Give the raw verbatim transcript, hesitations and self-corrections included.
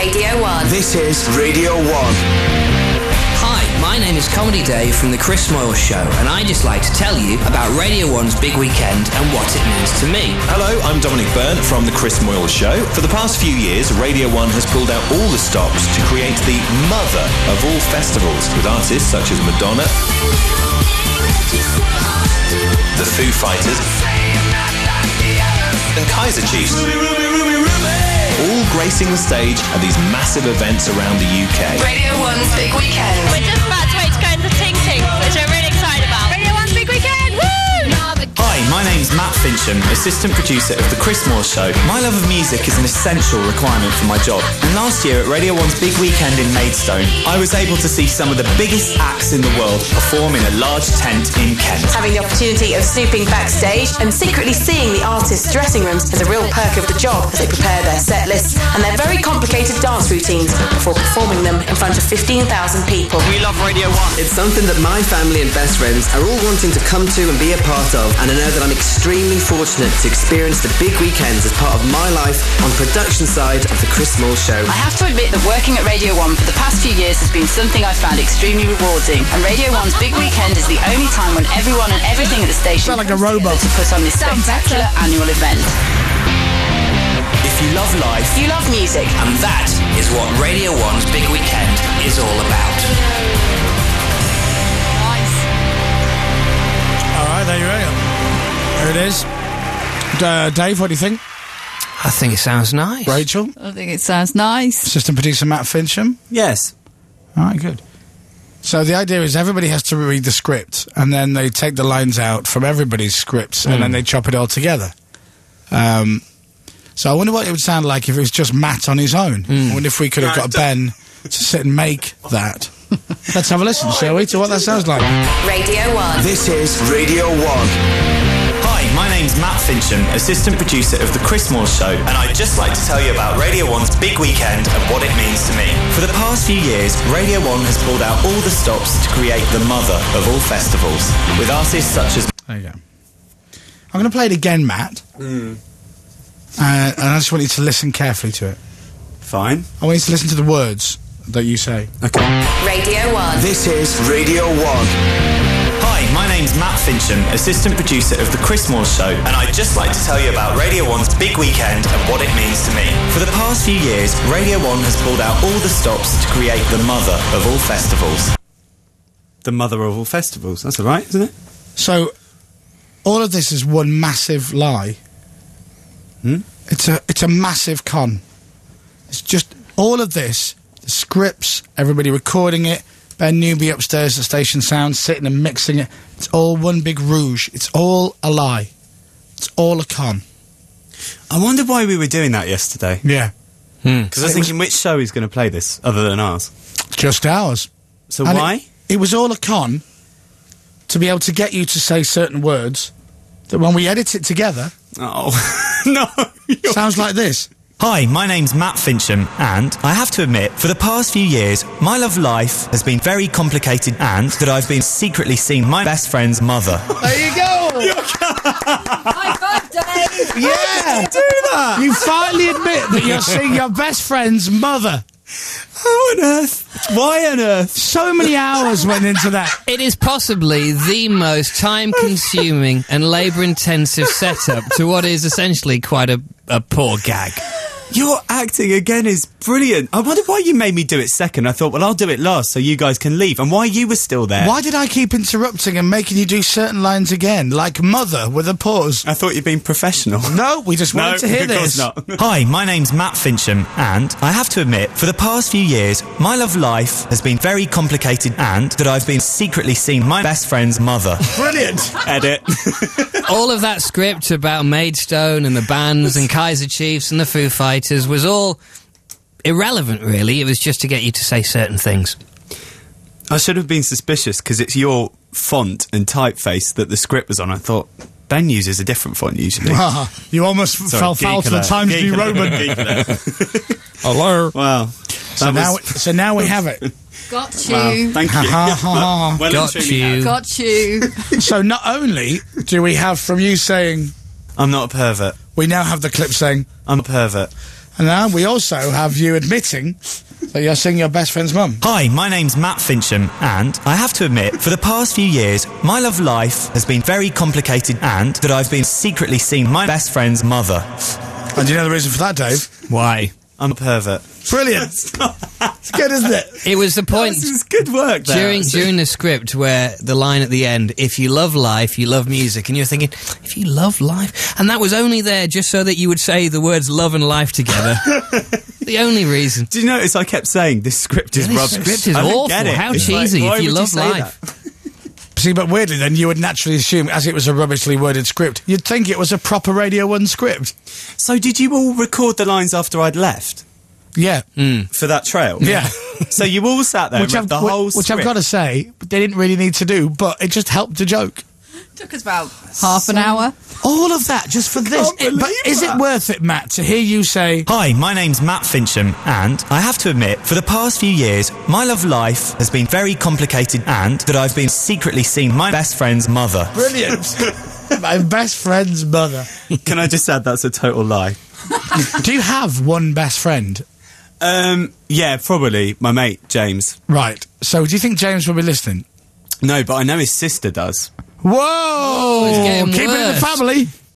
Radio one. This is Radio one. Hi, my name is Comedy Dave from The Chris Moyle Show, and I'd just like to tell you about Radio one's big weekend and what it means to me. Hello, I'm Dominic Byrne from The Chris Moyle Show. For the past few years, Radio one has pulled out all the stops to create the mother of all festivals, with artists such as Madonna, The Foo Fighters, and Kaiser Chiefs, all gracing the stage at these massive events around the U K. Radio one's big weekend. We're just about to wait to go into Ting Ting, which we're really excited about. Radio one's big weekend, woo! Hi, my name's Matt Fincham, assistant producer of The Chris Moore Show. My love of music is an essential requirement for my job. And last year at Radio one's big weekend in Maidstone, I was able to see some of the biggest acts in the world perform in a large tent in Kent. Having the opportunity of snooping backstage and secretly seeing the artists' dressing rooms is a real perk of the job as they prepare their set lists and their very complicated dance routines before performing them in front of fifteen thousand people. We love Radio one. It's something that my family and best friends are all wanting to come to and be a part of, and I know that I'm extremely fortunate to experience the big weekends as part of my life on the production side of The Chris Moyle Show. I have to admit that working at Radio one for the past few years has been something I found extremely rewarding, and Radio one's big weekend is the only time when everyone and everything at the station sound like a robot to put on this spectacular annual event. If you love life, You love music. and that is what Radio one's big weekend is all about. All right, there you go. There it is. Uh, Dave, what do you think? I think it sounds nice. Rachel? I think it sounds nice. Assistant producer Matt Fincham? Yes. All right, good. So the idea is everybody has to read the script, and then they take the lines out from everybody's scripts, and then they chop it all together. Um, so I wonder what it would sound like if it was just Matt on his own. I wonder if we could have got Ben to sit and make that. Let's have a listen, shall we, to what that sounds like. Radio one. This is Radio one. Hi, my name's Matt Fincham, assistant producer of The Chris Moore Show, and I'd just like to tell you about Radio one's big weekend and what it means to me. For the past few years, Radio one has pulled out all the stops to create the mother of all festivals, with artists such as... There you go. I'm going to play it again, Matt. Mm. Uh, and I just want you to listen carefully to it. Fine. I want you to listen to the words that you say. Okay. Radio one. This is Radio one. Hi, my name's Matt Fincham, assistant producer of The Chris Moore Show, and I'd just like to tell you about Radio one's big weekend and what it means to me. For the past few years, Radio one has pulled out all the stops to create the mother of all festivals. The mother of all festivals, that's all right, isn't it? So, all of this is one massive lie. Hmm? It's a it's a massive con. It's just all of this, the scripts, everybody recording it, Ben Newby upstairs at Station Sound sitting and mixing it. It's all one big rouge. It's all a lie. It's all a con. I wonder why we were doing that yesterday. Yeah. Because I was thinking, which show is going to play this other than ours? Just ours. So And why? It, it was all a con to be able to get you to say certain words that when we edit it together... Oh, no. Sounds like this. Hi, my name's Matt Fincham, and I have to admit, for the past few years, my love life has been very complicated, and that I've been secretly seeing my best friend's mother. There you go! High five, Dave! Yeah! How did you do that? You finally admit that you're seeing your best friend's mother. How on earth? Why on earth? So many hours went into that. It is possibly the most time-consuming and labour-intensive setup to what is essentially quite a, a poor gag. Your acting again is brilliant. I wonder why you made me do it second. I thought, well, I'll do it last so you guys can leave. And why you were still there. Why did I keep interrupting and making you do certain lines again? Like mother with a pause. I thought you'd been professional. No, we just wanted No, to hear of course this. not. Hi, my name's Matt Fincham, and I have to admit, for the past few years, my love life has been very complicated, and that I've been secretly seeing my best friend's mother. Brilliant. Edit. All of that script about Maidstone and the bands and Kaiser Chiefs and the Foo Fighters was all irrelevant, really. It was just to get you to say certain things. I should have been suspicious because it's your font and typeface that the script was on. I thought Ben uses a different font usually. Ah, you almost f- Sorry, fell foul to the geek Times alert. New Geek Roman. alert. Geek alert. Hello. Wow. So That now, was- so now we have it. Got you. Wow, thank you. Ha, ha, ha. Well Got and truly you. have. Got you. So not only do we have from you saying, I'm not a pervert. we now have the clip saying, I'm a pervert. And now we also have you admitting that you're seeing your best friend's mum. Hi, my name's Matt Fincham, and I have to admit, for the past few years, my love life has been very complicated, and that I've been secretly seeing my best friend's mother. And do you know the reason for that, Dave? Why? I'm a pervert. Brilliant. It's good, isn't it? It was the point. This is good work there. During, during the script where the line at the end, if you love life, you love music, and you're thinking, if you love life, and that was only there just so that you would say the words love and life together. The only reason. Did you notice I kept saying this script is This rubbish? script is I don't awful. get it. How It's cheesy, like, why if you would love say life. that? See, but weirdly then, you would naturally assume, as it was a rubbishly worded script, you'd think it was a proper Radio one script. So did you all record the lines after I'd left? Yeah. For that trail? Yeah. So you all sat there Which, and I've, read the whole which script? I've got to say, they didn't really need to do, but it just helped the joke. Took us about half an hour. All of that just for this. can't But believe is that. it worth it, Matt, to hear you say... Hi, my name's Matt Fincham, and I have to admit, for the past few years, my love life has been very complicated, and that I've been secretly seeing my best friend's mother. Brilliant. My best friend's mother. Can I just add that's a total lie? Do you have one best friend? Um, yeah, probably. My mate, James. Right. So do you think James will be listening? No, but I know his sister does. Whoa! it's getting Keep it in the worse. family.